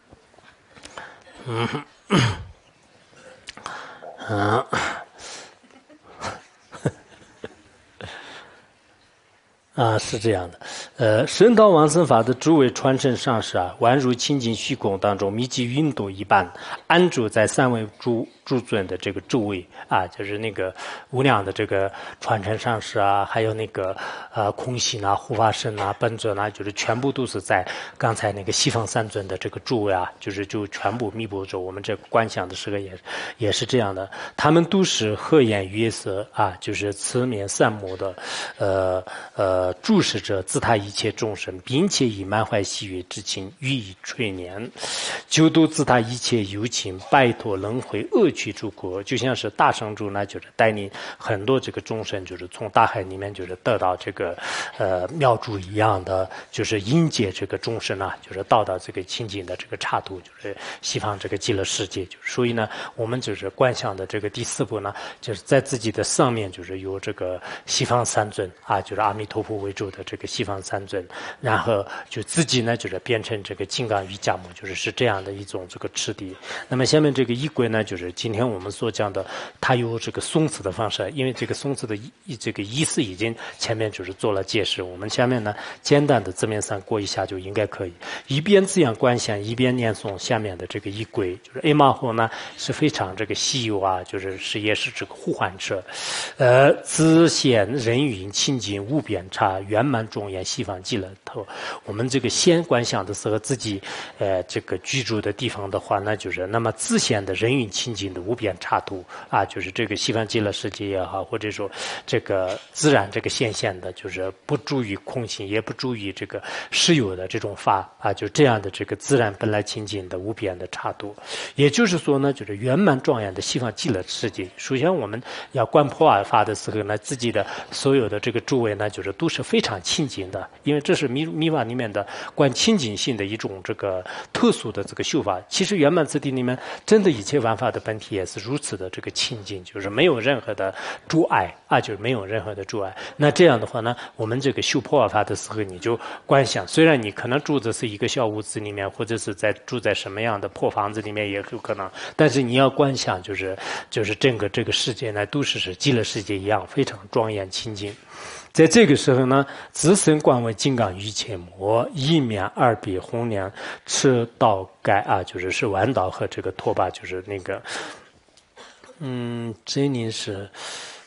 是这样的，神道往生法的诸位传承上师啊，宛如清净虚空当中密集云朵一般，安住在三位诸尊的这个周围啊，就是那个无量的这个传承上师啊，还有那个空行啊、护法神啊、本尊啊，就是全部都是在刚才那个西方三尊的这个诸位啊，就全部弥补着我们这个观想的时候也是这样的，他们都是和颜悦色啊，就是慈面善目的注视着自他一切众生，并且以满怀喜悦之情予以垂念，救度自他一切有情，摆脱轮回恶趣诸苦，就像是大圣主呢，就是带领很多这个众生，就是从大海里面就是得到这个妙珠一样的，就是迎接这个众生啊，就是到这个清净的这个刹土，就是西方这个极乐世界。就是所以呢，我们就是观想的这个第四步呢，就是在自己的上面就是有这个西方三尊啊，就是阿弥陀佛为主的这个西方三尊，然后就自己呢就是变成这个金刚瑜伽母，就是这样的一种这个次第。那么下面这个仪轨呢，就是今天我们所讲的，它有这个诵词的方式，因为这个诵词的这个意思已经前面就是做了解释，我们下面呢简单的字面上过一下就应该可以，一边这样观想，一边念诵下面的这个仪轨，就是 A 马后呢是非常这个稀有啊，也是这个互换者，自显人云清净无边刹，圆满庄严西方极乐头。我们这个先观想的时候，自己这个居住的地方的话呢，就是那么自显的人云清净的无边刹土啊，就是这个西方极乐世界也好，或者说这个自然这个现象的，就是不注意空性，也不注意这个实有的这种法啊，就这样的这个自然本来清净的无边的刹土。也就是说呢，就是圆满庄严的西方极乐世界。首先我们要观破瓦法的时候呢，自己的所有的这个诸位呢，就是都是非常清净的，因为这是密法里面的观清净性的一种这个特殊的这个修法。其实圆满之地里面，真的一切万法的本体也是如此的这个清净，就是没有任何的阻碍啊，就是没有任何的阻碍。那这样的话呢，我们这个修破瓦法的时候，你就观想，虽然你可能住的是一个小屋子里面，或者是住在什么样的破房子里面也有可能，但是你要观想，就是整个这个世界呢，都是极乐世界一样非常庄严清净。在这个时候呢，自身观为金刚瑜伽摩，一面二臂红莲赤道盖啊，就是弯道和这个拖把，就是那个，这里是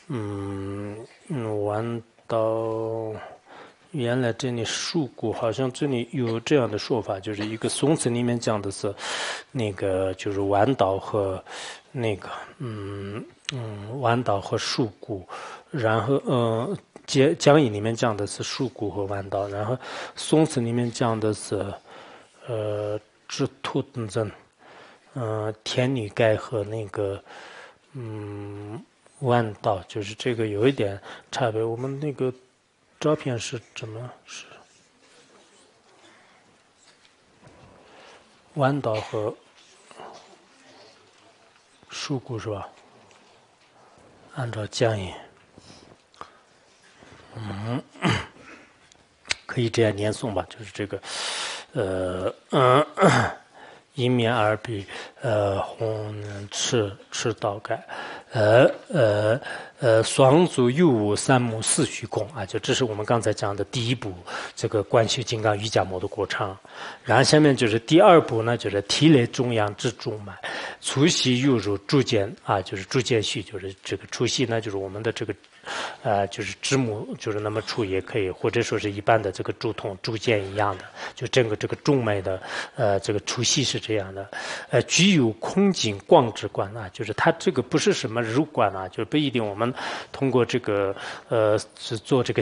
完到原来这里树骨好像这里有这样的说法，就是一个宋词里面讲的是那个就是完岛和那个完岛和树骨，然后讲义里面讲的是树骨和完岛，然后宋词里面讲的是知兔真天女盖和那个弯道，就是这个有一点差别。我们那个照片是怎么是弯道和树骨是吧？按照讲义，可以这样念诵吧，就是这个一面二臂红赤道盖双足右无三目四虚空啊，就这是我们刚才讲的第一步这个观修金刚瑜伽摩的过程。然后下面就是第二步呢，就是体内中央之中脉，粗细犹如竹剑啊，就是竹剑虚，就是这个粗细呢，就是我们的这个就是指目就是那么粗也可以，或者说是一般的这个竹筒竹剑一样的，就整个这个中脉的这个粗细是这样的。具有空境光之观啊，就是它这个不是什么肉观啊，就是不一定我们通过这个是做这个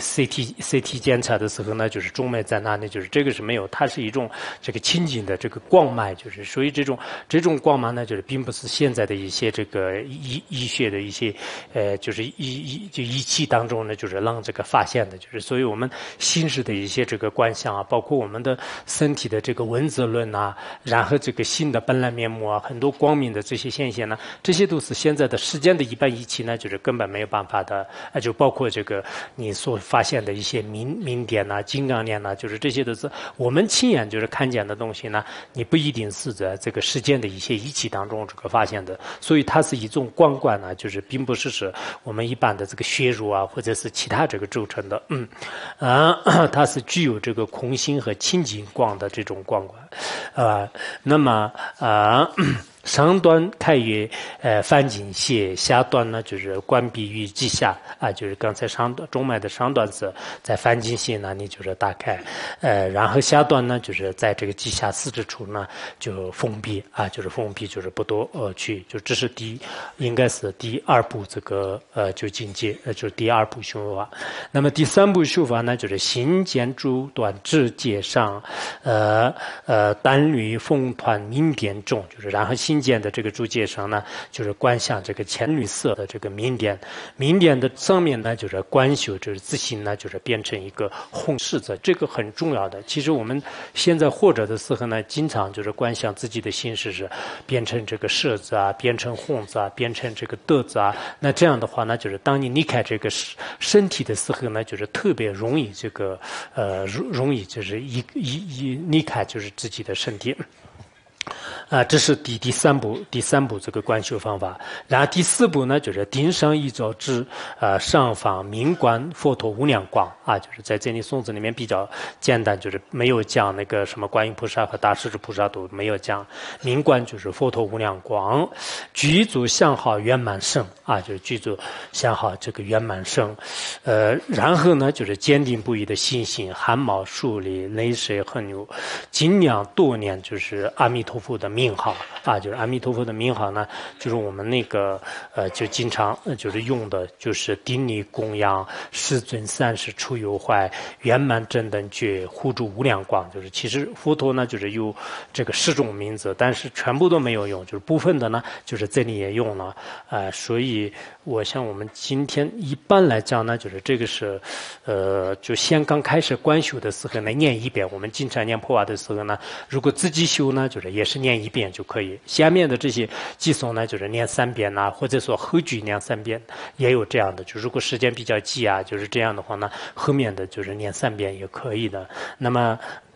CT 检查的时候呢，就是中脉在哪里，就是这个是没有，它是一种这个清净的这个光脉，就是所以这种光芒呢，就是并不是现在的一些这个医学的一些就是仪器当中呢，就是让这个发现的，就是所以我们心识的一些这个观想啊，包括我们的身体的这个文字论啊，然后这个心的本来面目啊，很多光明的这些现象呢，这些都是现在的时间的一般仪器呢，就是根本没有办法的，就包括这个你所发现的一些明点呐、金刚念呐，就是这些都是我们亲眼就是看见的东西呢，你不一定是在这个时间的一些仪器当中这个发现的，所以它是一种光观呢，就是并不是我们一般的这个血肉啊，或者是其他这个构成的，它是具有这个空心和清净光的这种光观，那么上端开于翻井穴，下端呢就是关闭于脐下啊，就是刚才中脉的上端是在翻井穴那里就是打开，然后下端呢就是在这个脐下四指处呢就封闭啊，就是封闭就是不多去，就这是应该是第二步这个就境界，就是第二步修法。那么第三步修法呢，就是心见诸端至界上单律风团明点中，就是然后心见的这个诸界上呢，就是观想这个浅绿色的这个明点的上面呢，就是观修，就是自心呢，就是变成一个红柿子，这个很重要的。其实我们现在活着的时候呢，经常就是观想自己的心是变成这个柿子啊，变成红子啊，变成这个豆子啊。那这样的话呢，就是当你离开这个身体的时候呢，就是特别容易这个容易就是一离开就是自己的身体。这是第三步这个观修方法。然后第四步呢，就是顶上一照之上方明观佛陀无量光啊，就是在这里宋子里面比较简单，就是没有讲那个什么观音菩萨和大势至菩萨都没有讲，明观就是佛陀无量光，具足相好圆满胜啊，就是具足相好这个圆满胜，然后呢就是坚定不移的信心，汗毛竖立，泪水横流，尽量多念就是阿弥陀佛的名号啊，就是阿弥陀佛的名号呢，就是我们那个就经常就是用的，就是顶礼供养世尊三世出有坏圆满正等觉护住无量光，就是其实佛陀呢就是有这个10种名字，但是全部都没有用，就是部分的呢就是这里也用了所以我想我们今天一般来讲呢，就是这个是就先刚开始观修的时候呢念一遍，我们经常念破瓦的时候呢，如果自己修呢就是也是念1遍就可以，下面的这些寄诵呢就是念3遍呐，或者说后句念3遍，也有这样的，就如果时间比较急啊，就是这样的话呢，后面的就是念3遍也可以的。那么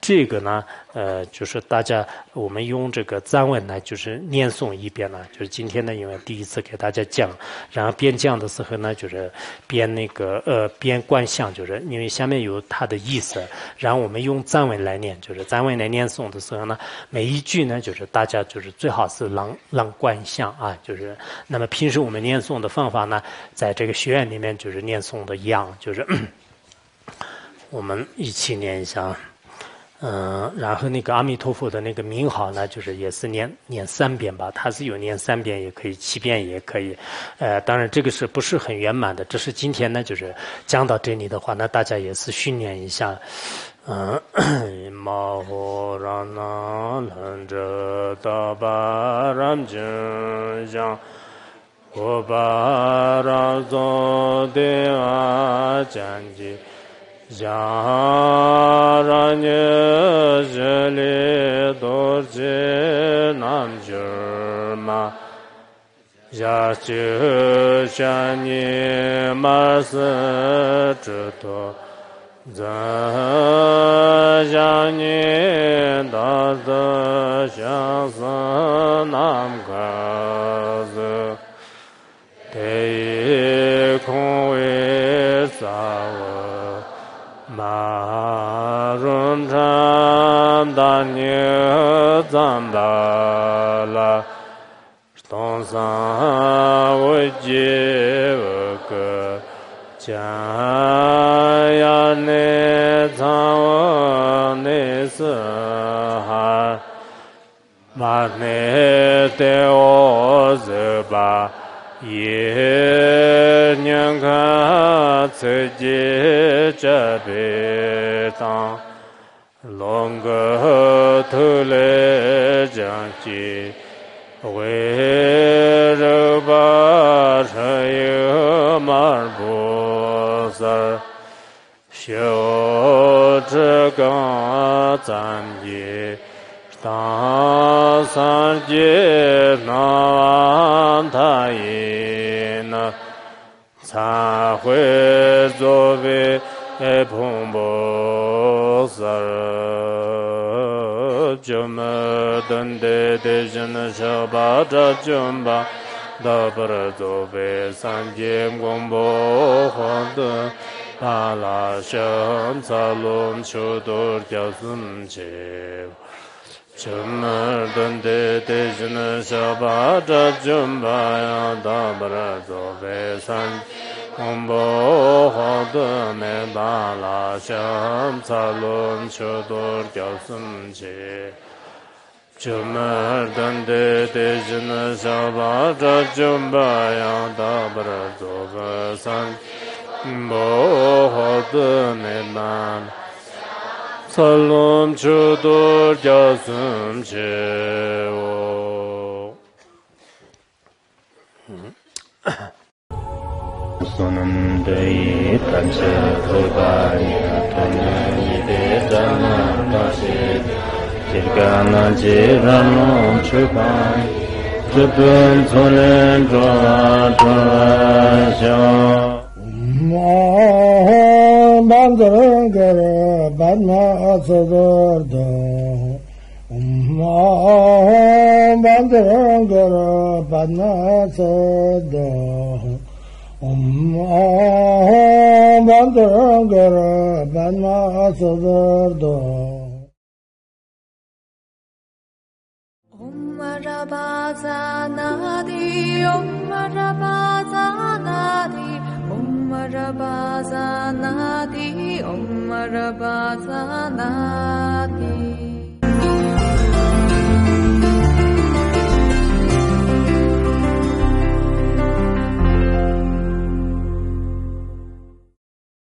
这个呢，就是大家我们用这个藏文呢，就是念诵一遍呢，就是今天呢，因为第一次给大家讲，然后边讲的时候呢，就是边边观想，就是因为下面有它的意思，然后我们用藏文来念，就是藏文来念诵的时候呢，每一句呢，就是大家就是最好是让观想啊，就是那么平时我们念诵的方法呢，在这个学院里面就是念诵的一样，就是我们一起念一下。然后那个阿弥陀佛的那个名号呢，就是也是念3遍吧，它是有念3遍也可以，7遍也可以。当然这个是不是很圆满的？这是今天呢，就是讲到这里的话，那大家也是训练一下。马呼拉那兰遮达巴ram金香，我巴拉佐的阿占吉。Ya ranye jeli dorje namjurma Ya chu shani mas chuto Za jani da da shasa namgazu Te kongwe sawa Marun Cham Danya Zambala Ston San Wujivaka Chaya Ne Zawa Ne Sahar Marne Te Ozeba Ye Nyanga Tseje Chabe Tang Longa Tule Janchi We Ruba Chayu Marbosar Shio Chigang Zanji Tang Sanji Nawan Tayin Sa Hui Zobe Pumbo Sar Juma Dende Dejana Shaba Jumba Dabra Zobe Sanjim Gombo Honda Pala Sham Salom Chodur Jasum Chev Chumar Dende Dejana Shaba Jumba Dabra Zobe Sanjim Gombo Honda Medala Sham Salom Chodur Jasum Chev Chumar Dende Dejana Shaba Jumba Dabra Zobe Sanjim Bohad Medan Salom Chudur Jasum Cheo Sonam Dei Tancha Thobaya Tanani Bedana Tashi Jirgana Jirano Chupai Chupun Sonen Dra Bandara Badna Sadorda Bandara Badna Sada Bandara Badna Sadorda Om Marabaza Nadi Om Marabaza Nadi Om Marabaza Nadi Om Marabaza Nadi